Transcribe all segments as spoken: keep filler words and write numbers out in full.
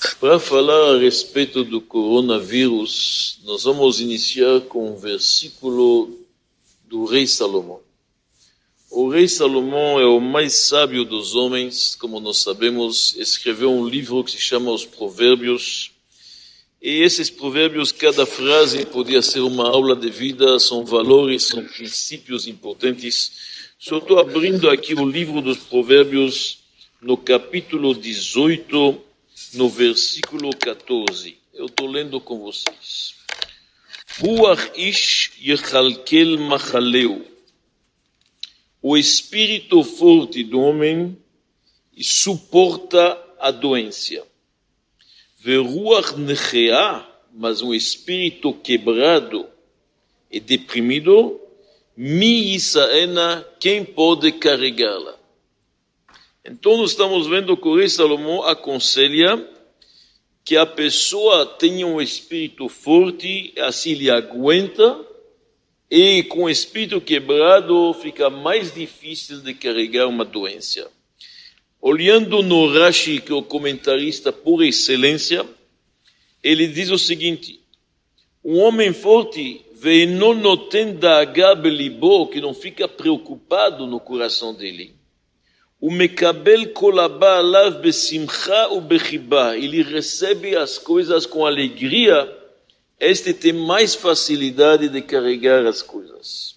Para falar a respeito do coronavírus, nós vamos iniciar com um versículo do rei Salomão. O rei Salomão é o mais sábio dos homens, como nós sabemos, escreveu um livro que se chama Os Provérbios. E esses provérbios, cada frase podia ser uma aula de vida, são valores, são princípios importantes. Só estou abrindo aqui o livro dos Provérbios no capítulo dezoito, no versículo quatorze. Eu estou lendo com vocês. Ruach ish yechalkel machaleu. O espírito forte do homem suporta a doença. Veruach nechea, mas um espírito quebrado e deprimido, mi isaena, quem pode carregá-la? Então nós estamos vendo que o rei Salomão aconselha que a pessoa tenha um espírito forte, assim ele aguenta, e com o espírito quebrado fica mais difícil de carregar uma doença. Olhando no Rashi, que é o comentarista por excelência, ele diz o seguinte: um homem forte, ve'eno noten da'aga belibo, que não fica preocupado no coração dele. O mekabel kol haba alav besimcha ubechiba, ele recebe as coisas com alegria. Este tem mais facilidade de carregar as coisas.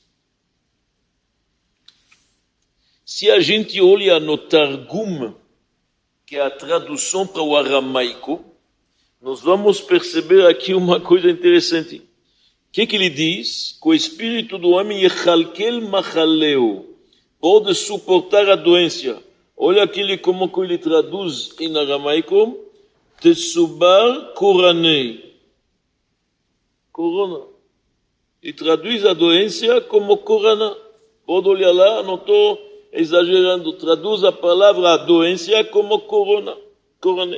Se a gente olha no Targum, que é a tradução para o aramaico, nós vamos perceber aqui uma coisa interessante. O que, que ele diz? Que o espírito do homem yechalkel machaleu, pode suportar a doença. Olha aquele como que ele traduz em aramaico, tesubar koranei. Corona. E traduz a doença como corona. Pode olhar lá, não estou exagerando. Traduz a palavra a doença como corona. Corona.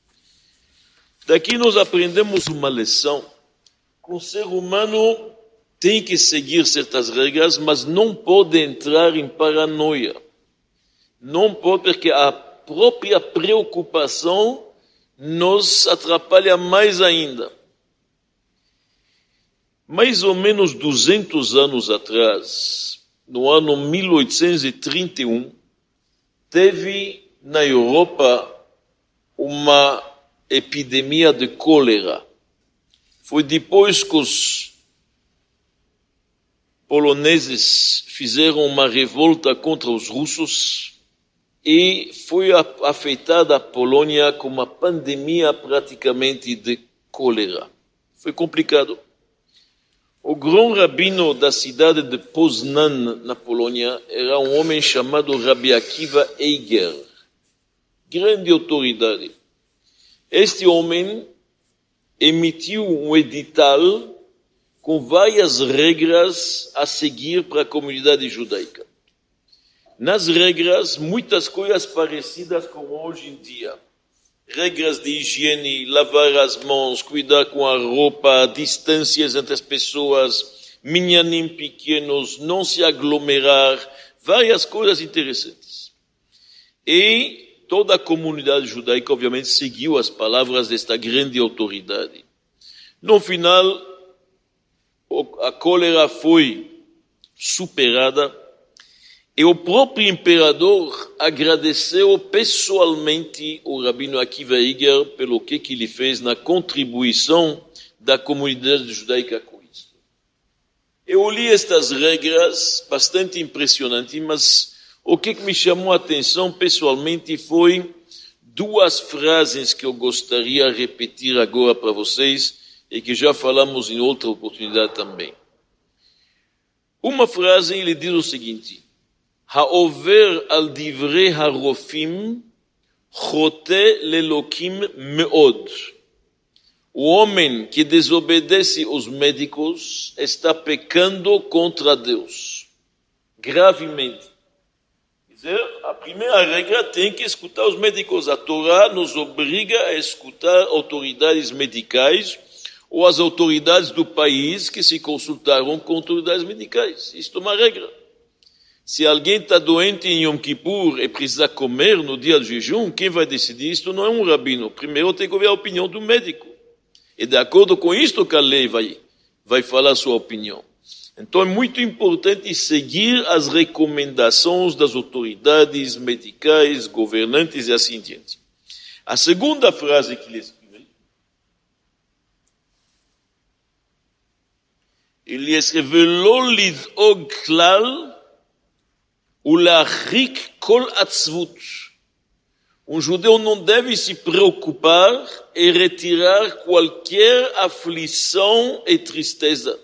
Daqui nós aprendemos uma lição. Que o ser humano tem que seguir certas regras, mas não pode entrar em paranoia. Não pode, porque a própria preocupação nos atrapalha mais ainda. Mais ou menos duzentos anos atrás, no ano mil oitocentos e trinta e um, teve na Europa uma epidemia de cólera. Foi depois que os poloneses fizeram uma revolta contra os russos e foi afetada a Polônia com uma pandemia praticamente de cólera. Foi complicado. O grão rabino da cidade de Poznan, na Polônia, era um homem chamado Rabbi Akiva Eiger, grande autoridade. Este homem emitiu um edital com várias regras a seguir para a comunidade judaica. Nas regras, muitas coisas parecidas com hoje em dia. Regras de higiene, lavar as mãos, cuidar com a roupa, distâncias entre as pessoas, minyanim pequenos, não se aglomerar, várias coisas interessantes. E toda a comunidade judaica, obviamente, seguiu as palavras desta grande autoridade. No final, a cólera foi superada. E o próprio imperador agradeceu pessoalmente o Rabino Akiva Eiger pelo que, que ele fez na contribuição da comunidade judaica com isso. Eu li estas regras, bastante impressionante, mas o que, que me chamou a atenção pessoalmente foi duas frases que eu gostaria de repetir agora para vocês e que já falamos em outra oportunidade também. Uma frase, ele diz o seguinte: Ha'over al divrei harofim chote lelokim meod. O homem que desobedece os médicos está pecando contra Deus, gravemente. Quer dizer, a primeira regra tem que escutar os médicos. A Torá nos obriga a escutar autoridades medicais ou as autoridades do país que se consultaram com autoridades medicais. Isto é uma regra. Se alguém está doente em Yom Kippur e precisa comer no dia do jejum, quem vai decidir isto não é um rabino. Primeiro tem que ouvir a opinião do médico. E de acordo com isto que a lei vai, vai falar a sua opinião. Então é muito importante seguir as recomendações das autoridades medicais, governantes e assim diante. A segunda frase que ele escreveu, ele escreveu Lo lid'og klal ulachrik kol atzvut. Um judeu não deve se preocupar e retirar qualquer aflição e tristeza.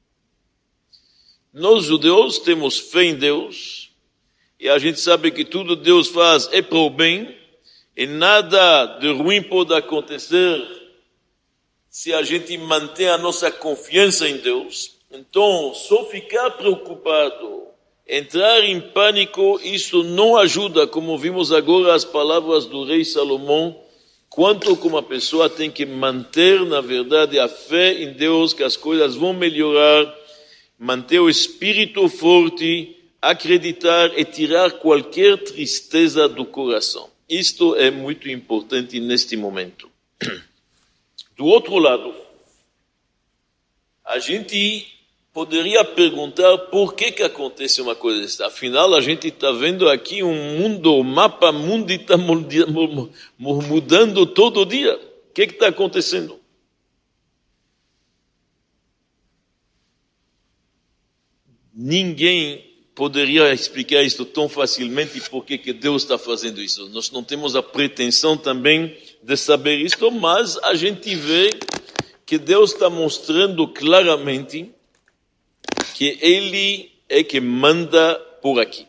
Nós judeus temos fé em Deus e a gente sabe que tudo Deus faz é para o bem e nada de ruim pode acontecer se a gente mantém a nossa confiança em Deus. Então, só ficar preocupado, entrar em pânico, isso não ajuda, como vimos agora as palavras do rei Salomão, quanto como a pessoa tem que manter, na verdade, a fé em Deus, que as coisas vão melhorar, manter o espírito forte, acreditar e tirar qualquer tristeza do coração. Isto é muito importante neste momento. Do outro lado, a gente poderia perguntar por que que acontece uma coisa dessa. Afinal, a gente está vendo aqui um mundo, o mapa mundo está mudando todo dia. O que que está acontecendo? Ninguém poderia explicar isso tão facilmente por que que Deus está fazendo isso. Nós não temos a pretensão também de saber isso, mas a gente vê que Deus está mostrando claramente que Ele é que manda por aqui.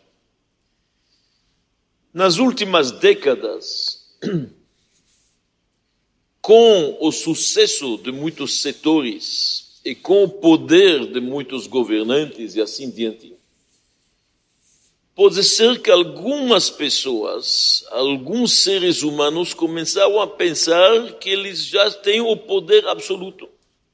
Nas últimas décadas, com o sucesso de muitos setores e com o poder de muitos governantes e assim diante, pode ser que algumas pessoas, alguns seres humanos começaram a pensar que eles já têm o poder absoluto.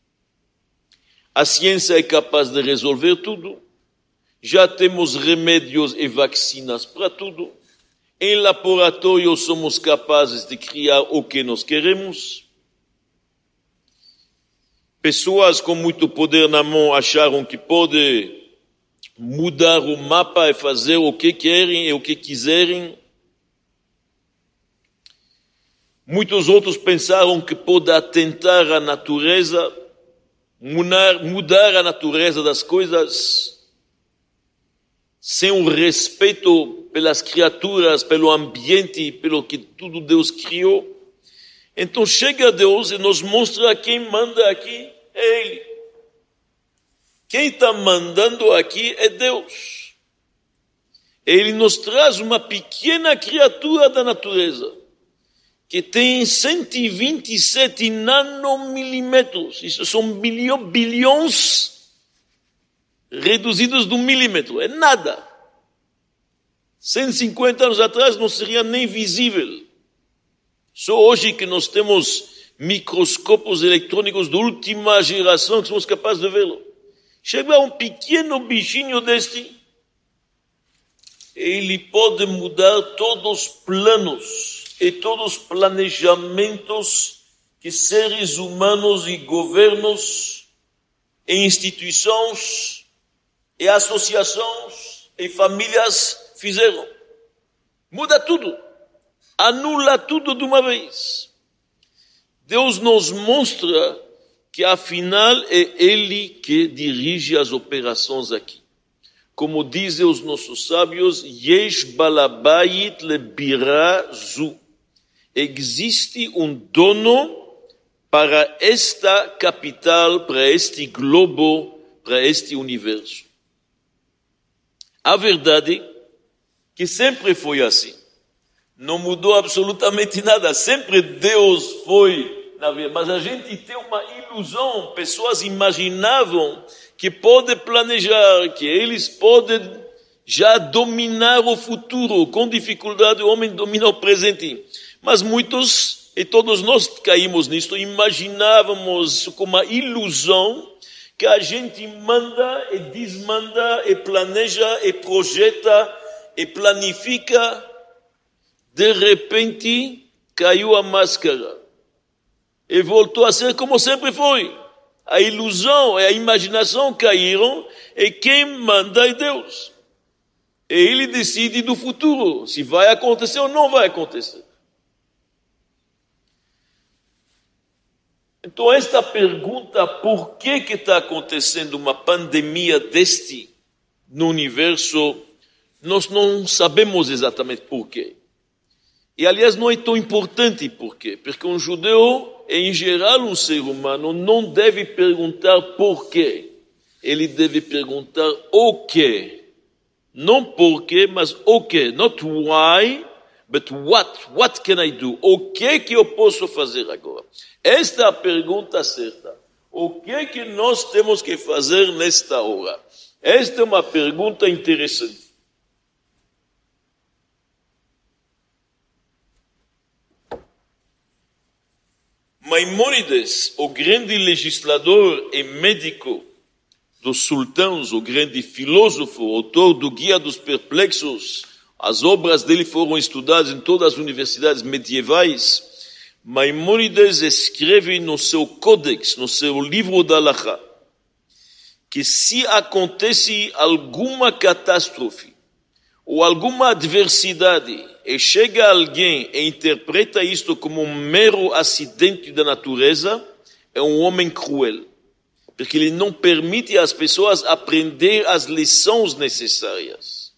A ciência é capaz de resolver tudo. Já temos remédios e vacinas para tudo. Em laboratório somos capazes de criar o que nós queremos. Pessoas com muito poder na mão acharam que podem mudar o mapa e fazer o que querem e o que quiserem. Muitos outros pensaram que pode atentar à natureza, mudar, mudar a natureza das coisas, sem o respeito pelas criaturas, pelo ambiente, pelo que tudo Deus criou. Então chega Deus e nos mostra quem manda aqui é Ele. Quem está mandando aqui é Deus. Ele nos traz uma pequena criatura da natureza, que tem cento e vinte e sete nanomilímetros. Isso são bilhões, bilhões reduzidos de um milímetro. É nada. cento e cinquenta anos atrás não seria nem visível. Só hoje que nós temos microscópios eletrônicos de última geração que somos capazes de vê-lo. Chega um pequeno bichinho deste, ele pode mudar todos os planos e todos os planejamentos que seres humanos e governos e instituições e associações e famílias fizeram. Muda tudo. Anula tudo de uma vez. Deus nos mostra que afinal é Ele que dirige as operações aqui. Como dizem os nossos sábios, Yesh balabait lebira zu. Existe um dono para esta capital, para este globo, para este universo. A verdade é que sempre foi assim. Não mudou absolutamente nada. Sempre Deus foi na vida. Mas a gente tem uma ilusão. Pessoas imaginavam que pode planejar, que eles podem já dominar o futuro. Com dificuldade o homem domina o presente. Mas muitos, e todos nós caímos nisto, imaginávamos com uma ilusão que a gente manda e desmanda e planeja e projeta e planifica, de repente caiu a máscara e voltou a ser como sempre foi. A ilusão e a imaginação caíram e quem manda é Deus. E Ele decide do futuro, se vai acontecer ou não vai acontecer. Então esta pergunta, por que que está acontecendo uma pandemia deste no universo, nós não sabemos exatamente por quê. E aliás não é tão importante por quê, porque um judeu, em geral um ser humano, não deve perguntar por quê. Ele deve perguntar o quê. Não por quê, mas o quê. Not why, but what. What can I do? O que que eu posso fazer agora? Esta é a pergunta certa. O que que nós temos que fazer nesta hora? Esta é uma pergunta interessante. Maimônides, o grande legislador e médico dos sultãos, o grande filósofo, autor do Guia dos Perplexos, as obras dele foram estudadas em todas as universidades medievais. Maimônides escreve no seu Codex, no seu livro da Halakha, que se acontece alguma catástrofe ou alguma adversidade e chega alguém e interpreta isto como um mero acidente da natureza, é um homem cruel, porque ele não permite às pessoas aprender as lições necessárias.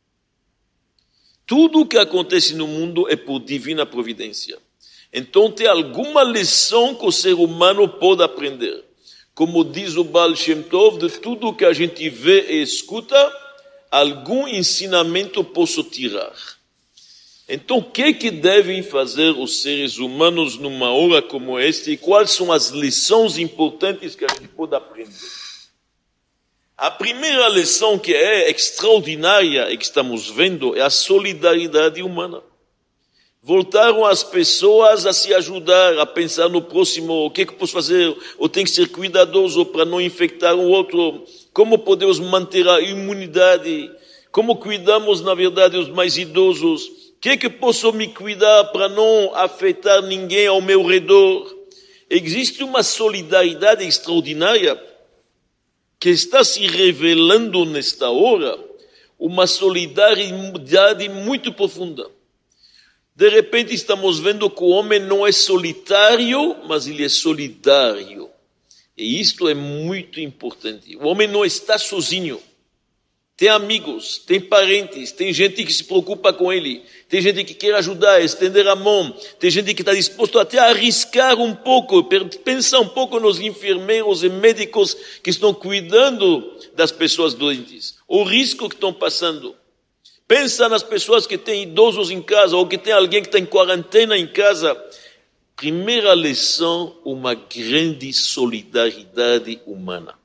Tudo o que acontece no mundo é por divina providência. Então tem alguma lição que o ser humano pode aprender. Como diz o Baal Shem Tov, de tudo que a gente vê e escuta, algum ensinamento posso tirar. Então o que que devem fazer os seres humanos numa hora como esta e quais são as lições importantes que a gente pode aprender? A primeira lição que é extraordinária e que estamos vendo é a solidariedade humana. Voltaram as pessoas a se ajudar, a pensar no próximo, o que que eu posso fazer, eu tenho que ser cuidadoso para não infectar o outro, como podemos manter a imunidade, como cuidamos na verdade os mais idosos, o que que posso me cuidar para não afetar ninguém ao meu redor. Existe uma solidariedade extraordinária que está se revelando nesta hora, uma solidariedade muito profunda. De repente estamos vendo que o homem não é solitário, mas ele é solidário. E isto é muito importante. O homem não está sozinho. Tem amigos, tem parentes, tem gente que se preocupa com ele, tem gente que quer ajudar, estender a mão, tem gente que está disposto até a arriscar um pouco, pensar um pouco nos enfermeiros e médicos que estão cuidando das pessoas doentes, o risco que estão passando. Pensa nas pessoas que têm idosos em casa ou que tem alguém que está em quarentena em casa. Primeira lição, uma grande solidariedade humana.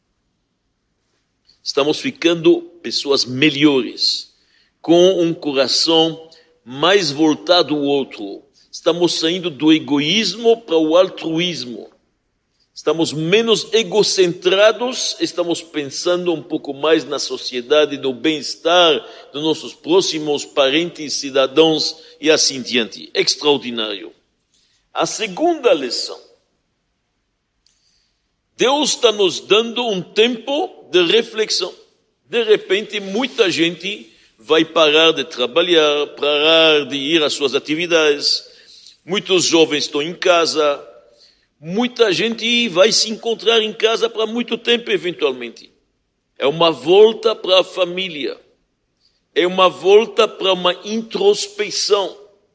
Estamos ficando pessoas melhores, com um coração mais voltado ao outro. Estamos saindo do egoísmo para o altruísmo. Estamos menos egocentrados, estamos pensando um pouco mais na sociedade, no bem-estar dos nossos próximos parentes, cidadãos e assim diante. Extraordinário. A segunda lição. Deus está nos dando um tempo de reflexão. De repente, muita gente vai parar de trabalhar, parar de ir às suas atividades. Muitos jovens estão em casa. Muita gente vai se encontrar em casa para muito tempo, eventualmente. É uma volta para a família. É uma volta para uma introspecção.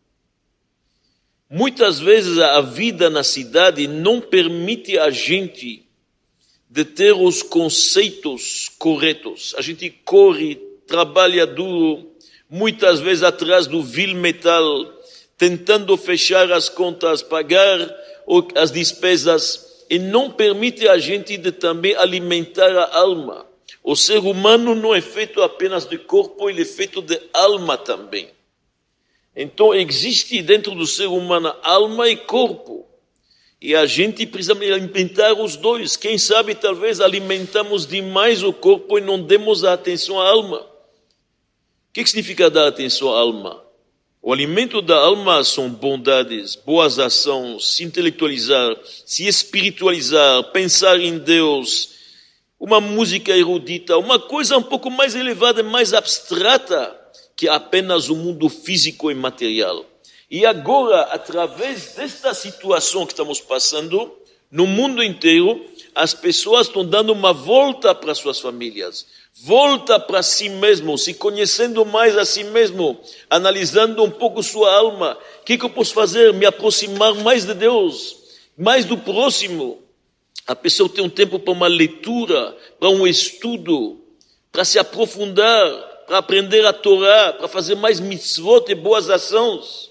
Muitas vezes a vida na cidade não permite a gente de ter os conceitos corretos. A gente corre, trabalha duro, muitas vezes atrás do vil metal, tentando fechar as contas, pagar as despesas, e não permite a gente de também alimentar a alma. O ser humano não é feito apenas de corpo, ele é feito de alma também. Então existe dentro do ser humano alma e corpo. E a gente precisa alimentar os dois. Quem sabe, talvez, alimentamos demais o corpo e não demos a atenção à alma. O que, que significa dar atenção à alma? O alimento da alma são bondades, boas ações, se intelectualizar, se espiritualizar, pensar em Deus, uma música erudita, uma coisa um pouco mais elevada, mais abstrata que apenas o mundo físico e material. E agora, através desta situação que estamos passando, no mundo inteiro, as pessoas estão dando uma volta para suas famílias, volta para si mesmo, se conhecendo mais a si mesmo, analisando um pouco sua alma. O que, que eu posso fazer? Me aproximar mais de Deus, mais do próximo. A pessoa tem um tempo para uma leitura, para um estudo, para se aprofundar, para aprender a Torá, para fazer mais mitzvot e boas ações.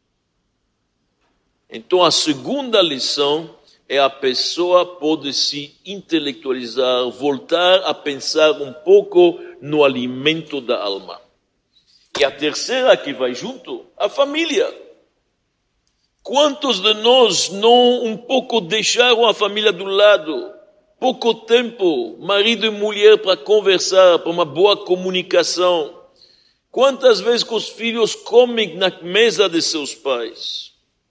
Então a segunda lição é a pessoa pode se intelectualizar, voltar a pensar um pouco no alimento da alma. E a terceira que vai junto, a família. Quantos de nós não um pouco deixaram a família do lado? Pouco tempo, marido e mulher para conversar, para uma boa comunicação. Quantas vezes que os filhos comem na mesa de seus pais?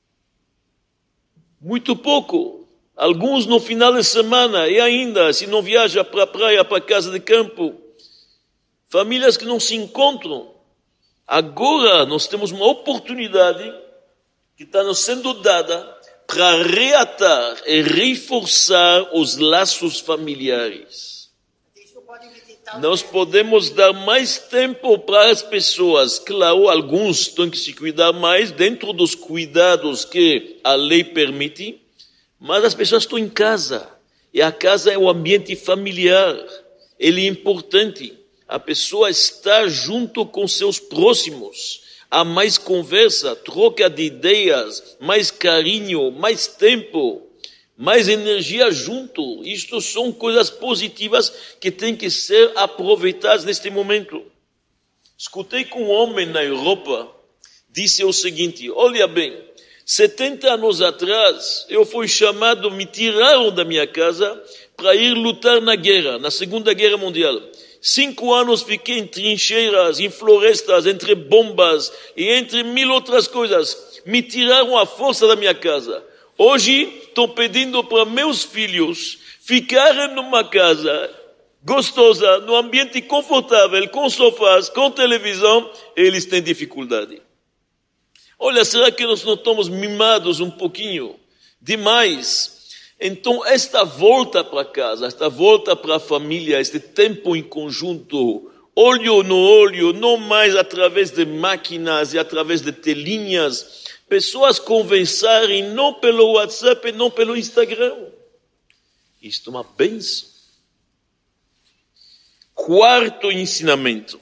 Muito pouco. Alguns no final de semana, e ainda, se não viaja para a praia, para a casa de campo. Famílias que não se encontram. Agora nós temos uma oportunidade que está nos sendo dada para reatar e reforçar os laços familiares. Nós podemos dar mais tempo para as pessoas. Claro, alguns têm que se cuidar mais dentro dos cuidados que a lei permite, mas as pessoas estão em casa. E a casa é o ambiente familiar. Ele é importante. A pessoa está junto com seus próximos. Há mais conversa, troca de ideias, mais carinho, mais tempo, mais energia junto. Isto são coisas positivas que têm que ser aproveitadas neste momento. Escutei com um homem na Europa, disse o seguinte: olha bem, setenta anos atrás eu fui chamado, me tiraram da minha casa para ir lutar na guerra, na Segunda Guerra Mundial. Cinco anos fiquei em trincheiras, em florestas, entre bombas e entre mil outras coisas. Me tiraram à força da minha casa. Hoje estou pedindo para meus filhos ficarem numa casa gostosa, num ambiente confortável, com sofás, com televisão. Eles têm dificuldade. Olha, será que nós não estamos mimados um pouquinho demais? Então, esta volta para casa, esta volta para a família, este tempo em conjunto, olho no olho, não mais através de máquinas e através de telinhas, pessoas conversarem não pelo WhatsApp e não pelo Instagram. Isto é uma bênção. Quarto ensinamento.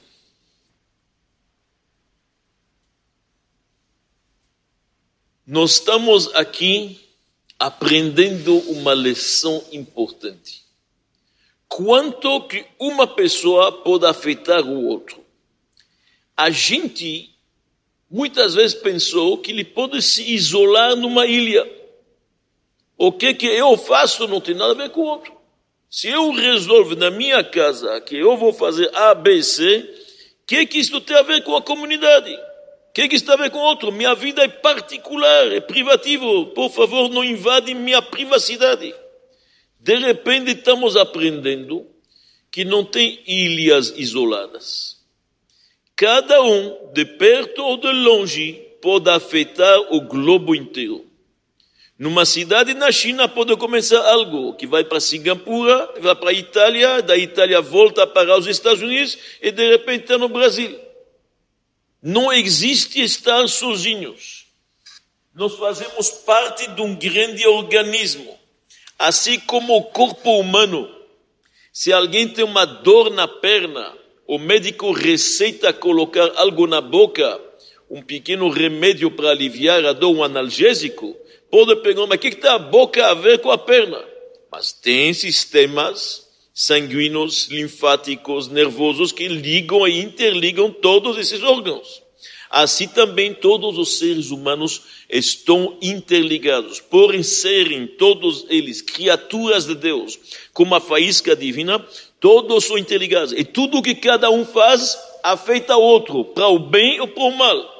Nós estamos aqui aprendendo uma lição importante. Quanto que uma pessoa pode afetar o outro? A gente muitas vezes pensou que ele pode se isolar numa ilha. O que que eu faço não tem nada a ver com o outro. Se eu resolvo na minha casa que eu vou fazer A, B, C, o que que isso tem a ver com a comunidade? O que que isso tem a ver com o outro? Minha vida é particular, é privativo. Por favor, não invade minha privacidade. De repente estamos aprendendo que não tem ilhas isoladas. Cada um, de perto ou de longe, pode afetar o globo inteiro. Numa cidade na China pode começar algo que vai para Singapura, vai para a Itália, da Itália volta para os Estados Unidos e de repente está no Brasil. Não existe estar sozinhos. Nós fazemos parte de um grande organismo. Assim como o corpo humano. Se alguém tem uma dor na perna, o médico receita colocar algo na boca, um pequeno remédio para aliviar a dor, um analgésico, pode perguntar, mas o que tem a boca a ver com a perna? Mas tem sistemas sanguíneos, linfáticos, nervosos que ligam e interligam todos esses órgãos. Assim também todos os seres humanos estão interligados. Por serem todos eles criaturas de Deus, como a faísca divina, todos são interligados. E tudo que cada um faz afeta o outro, para o bem ou para o mal.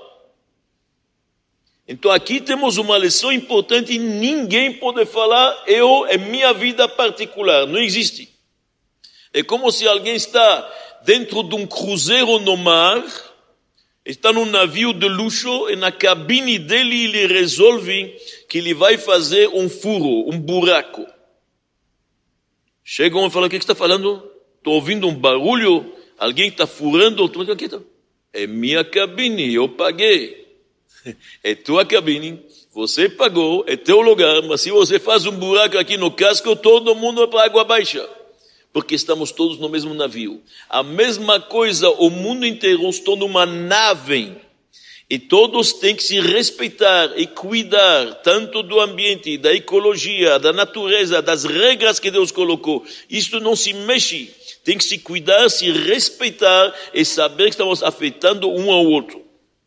Então aqui temos uma lição importante, ninguém pode falar, eu, é minha vida particular, não existe. É como se alguém está dentro de um cruzeiro no mar, está num navio de luxo, e na cabine dele ele resolve que ele vai fazer um furo, um buraco. Chegam e falam, o que você está falando? Estou ouvindo um barulho, alguém está furando, é minha cabine, eu paguei. É tua cabine, você pagou, é teu lugar, mas se você faz um buraco aqui no casco, todo mundo vai para a água baixa. Porque estamos todos no mesmo navio. A mesma coisa, o mundo inteiro está numa nave. E todos têm que se respeitar e cuidar, tanto do ambiente, da ecologia, da natureza, das regras que Deus colocou. Isto não se mexe. Tem que se cuidar, se respeitar e saber que estamos afetando um ao outro.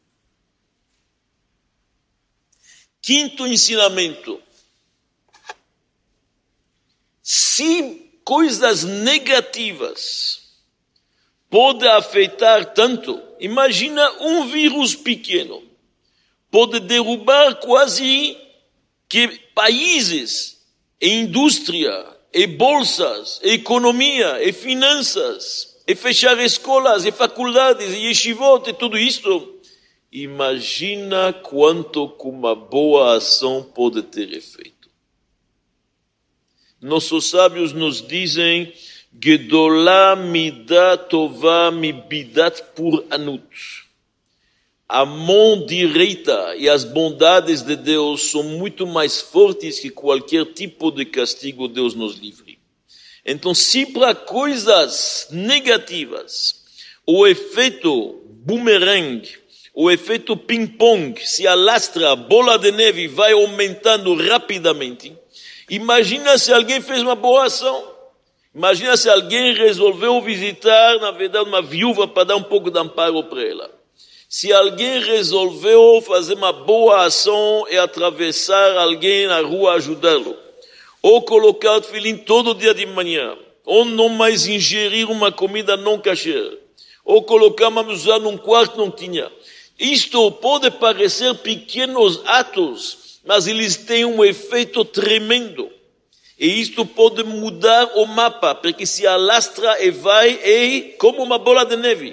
Quinto ensinamento. Se coisas negativas podem afetar tanto, imagina um vírus pequeno. Pode derrubar quase que países, e indústria, e bolsas, e economia, e finanças, e fechar escolas, e faculdades, e yeshivot, e tudo isso. Imagina quanto com uma boa ação pode ter efeito. Nossos sábios nos dizem, Gedolá midat tová mibidat pur anut. A mão direita e as bondades de Deus são muito mais fortes que qualquer tipo de castigo Deus nos livre. Então, se para coisas negativas, o efeito boomerang, o efeito ping-pong se alastra, a bola de neve vai aumentando rapidamente. Imagina se alguém fez uma boa ação. Imagina se alguém resolveu visitar, na verdade, uma viúva para dar um pouco de amparo para ela. Se alguém resolveu fazer uma boa ação e atravessar alguém na rua, ajudá-lo. Ou colocar o tefilim todo dia de manhã. Ou não mais ingerir uma comida não kasher. Ou colocar uma mezuzá num quarto não tinha. Isto pode parecer pequenos atos, mas eles têm um efeito tremendo. E isto pode mudar o mapa, porque se alastra e vai e como uma bola de neve.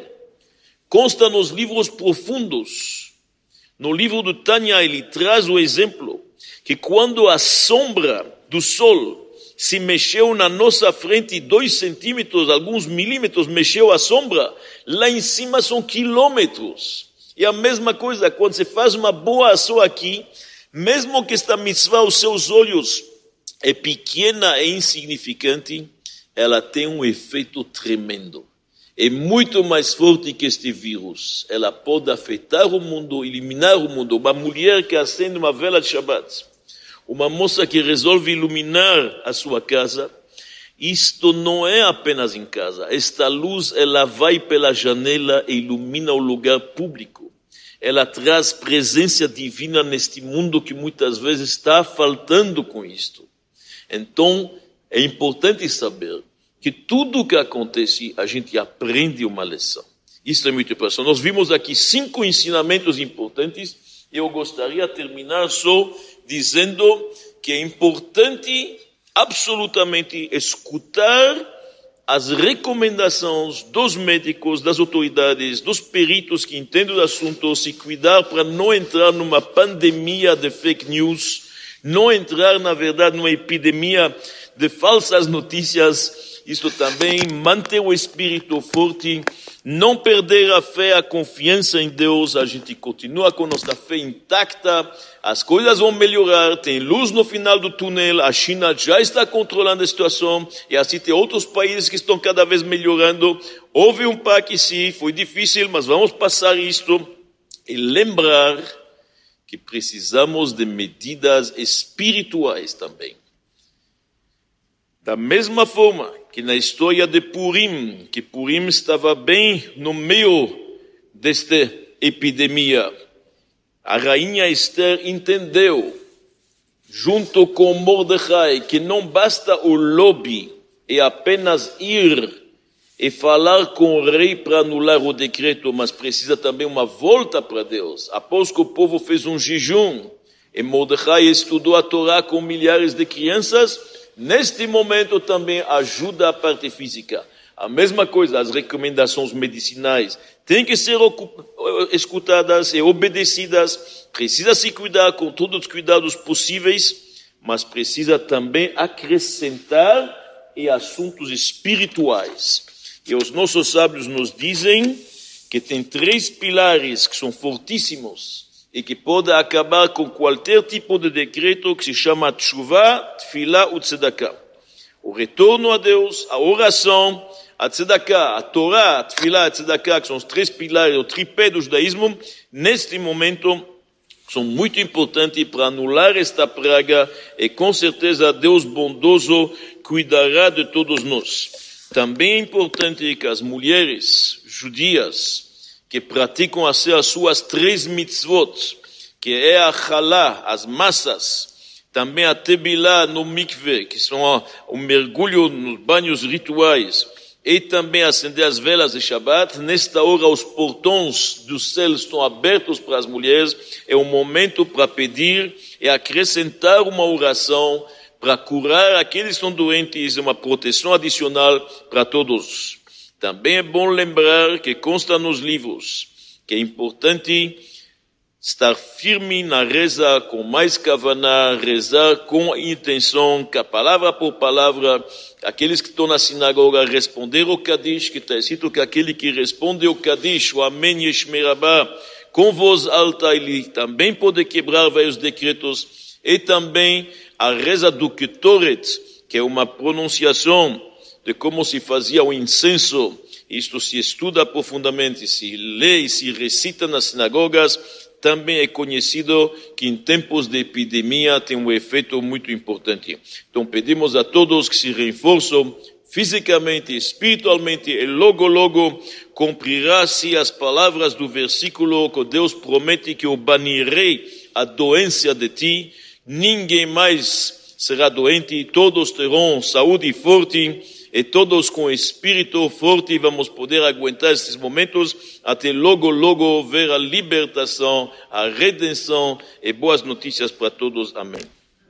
Consta nos livros profundos. No livro do Tânia, ele traz o exemplo que quando a sombra do sol se mexeu na nossa frente dois centímetros, alguns milímetros, mexeu a sombra, lá em cima são quilômetros. E a mesma coisa, quando você faz uma boa ação aqui, mesmo que esta mitzvah aos seus olhos é pequena e insignificante, ela tem um efeito tremendo. É muito mais forte que este vírus. Ela pode afetar o mundo, eliminar o mundo. Uma mulher que acende uma vela de Shabbat, uma moça que resolve iluminar a sua casa, isto não é apenas em casa. Esta luz, ela vai pela janela e ilumina o lugar público. Ela traz presença divina neste mundo que muitas vezes está faltando com isto. Então, é importante saber que tudo o que acontece, a gente aprende uma lição. Isso é muito importante. Nós vimos aqui cinco ensinamentos importantes. Eu gostaria de terminar só dizendo que é importante absolutamente escutar as recomendações dos médicos, das autoridades, dos peritos que entendem do assunto, se cuidar para não entrar numa pandemia de fake news, não entrar, na verdade, numa epidemia de falsas notícias. Isso também manter o espírito forte, não perder a fé, a confiança em Deus. A gente continua com nossa fé intacta, as coisas vão melhorar, tem luz no final do túnel, a China já está controlando a situação, e assim tem outros países que estão cada vez melhorando. Houve um paque, sim, foi difícil, mas vamos passar isto e lembrar que precisamos de medidas espirituais também. Da mesma forma que na história de Purim, que Purim estava bem no meio deste epidemia. A rainha Esther entendeu, junto com Mordecai, que não basta o lobby e apenas ir e falar com o rei para anular o decreto, mas precisa também uma volta para Deus. Após que o povo fez um jejum, e Mordecai estudou a Torá com milhares de crianças, neste momento também ajuda a parte física. A mesma coisa, as recomendações medicinais têm que ser escutadas e obedecidas. Precisa se cuidar com todos os cuidados possíveis, mas precisa também acrescentar em assuntos espirituais. E os nossos sábios nos dizem que tem três pilares que são fortíssimos e que podem acabar com qualquer tipo de decreto, que se chama Teshuvah, Tfilah e Tzedakah. O retorno a Deus, a oração, a Tzedakah, a Torá, a Tfilah e a Tzedakah, que são os três pilares, o tripé do judaísmo, neste momento são muito importantes para anular esta praga e com certeza Deus bondoso cuidará de todos nós. Também é importante que as mulheres judias que praticam as suas três mitzvot, que é a halá, as massas, também a tebilá no mikve, que são o mergulho nos banhos rituais, e também acender as velas de Shabbat. Nesta hora os portões do céu estão abertos para as mulheres, é um momento para pedir e acrescentar uma oração para curar aqueles que estão doentes, uma proteção adicional para todos. Também é bom lembrar que consta nos livros que é importante estar firme na reza com mais kavaná, rezar com intenção, que a palavra por palavra, aqueles que estão na sinagoga responder o Kadish, que está escrito que aquele que responde o Kadish, o Amém Yeshme Rabbah, com voz alta, ele também pode quebrar vários decretos, e também a reza do Ketoret, que é uma pronunciação de como se fazia o incenso. Isto se estuda profundamente, se lê e se recita nas sinagogas. Também é conhecido que em tempos de epidemia tem um efeito muito importante. Então pedimos a todos que se reforçam fisicamente, espiritualmente, e logo, logo cumprirá-se as palavras do versículo que Deus promete que eu banirei a doença de ti. Ninguém mais será doente, todos terão saúde forte e todos com espírito forte vamos poder aguentar esses momentos até logo, logo ver a libertação, a redenção e boas notícias para todos. Amém.